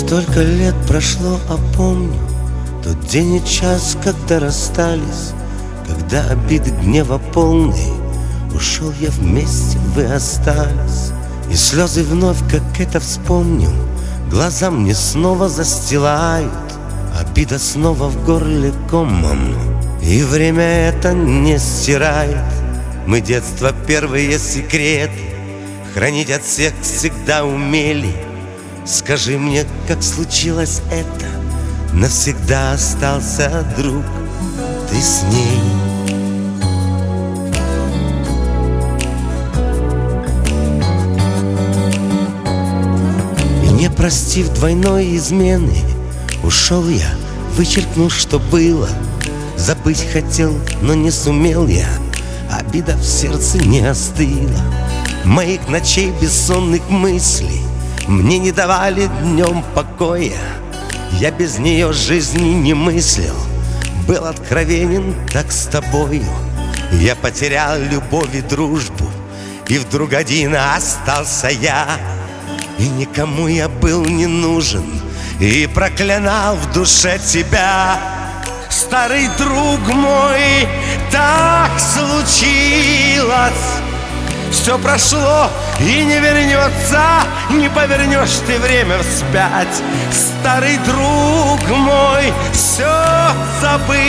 Столько лет прошло, а помню тот день и час, когда расстались, когда обиды гнева полный. Ушел я вместе, вы остались. И слезы вновь, как это вспомню, глаза мне снова застилают. Обида снова в горле комом, и время это не стирает. Мы детства первые секреты хранить от всех всегда умели. Скажи мне, как случилось это? Навсегда остался друг, ты с ней. И не простив двойной измены, ушел я, вычеркнув, что было. Забыть хотел, но не сумел я. Обида в сердце не остыла. Моих ночей бессонных мыслей мне не давали днем покоя. Я без нее жизни не мыслил, был откровенен так с тобою. Я потерял любовь и дружбу, и вдруг один остался я. И никому я был не нужен, и проклинал в душе тебя. Старый друг мой, так случилось. Все прошло и не вернется, не повернешь ты время вспять. Старый друг мой, все забылось,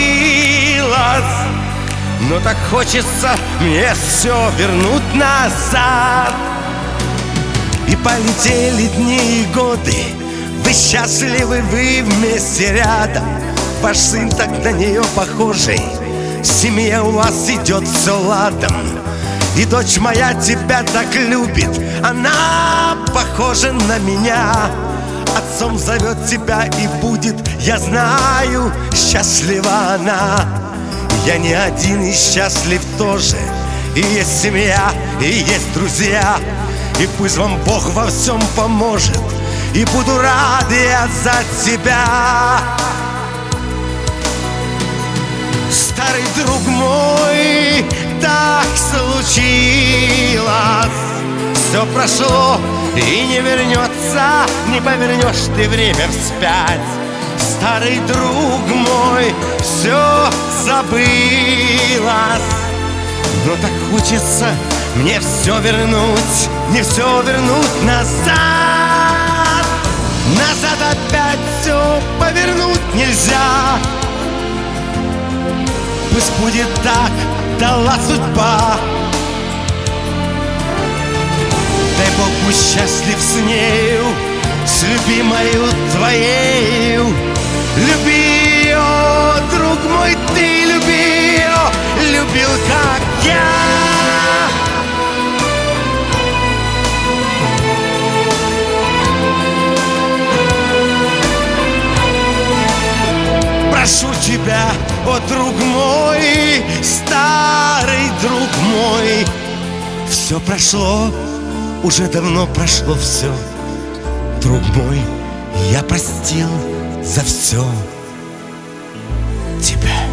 но так хочется мне все вернуть назад. И полетели дни и годы, вы счастливы, вы вместе рядом. Ваш сын так на нее похожий, семья у вас идет все ладом. И дочь моя тебя так любит, она похожа на меня. Отцом зовет тебя и будет, я знаю, счастлива она. Я не один и счастлив тоже, и есть семья, и есть друзья. И пусть вам Бог во всем поможет, и буду рад я за тебя. Старый друг мой, так случилось. Все прошло и не вернется, не повернешь ты время вспять. Старый друг мой, все забылось, но так хочется мне все вернуть, не все вернуть назад. Назад опять все повернуть нельзя. Пусть будет так, дала судьба. Дай Бог, пусть счастлив с нею, с любимою твоею. Люби ее, друг мой, ты люби ее, любил, как я. Прошу тебя, о друг мой, старый друг мой. Все прошло, уже давно прошло все. Друг мой, я простил за все тебя.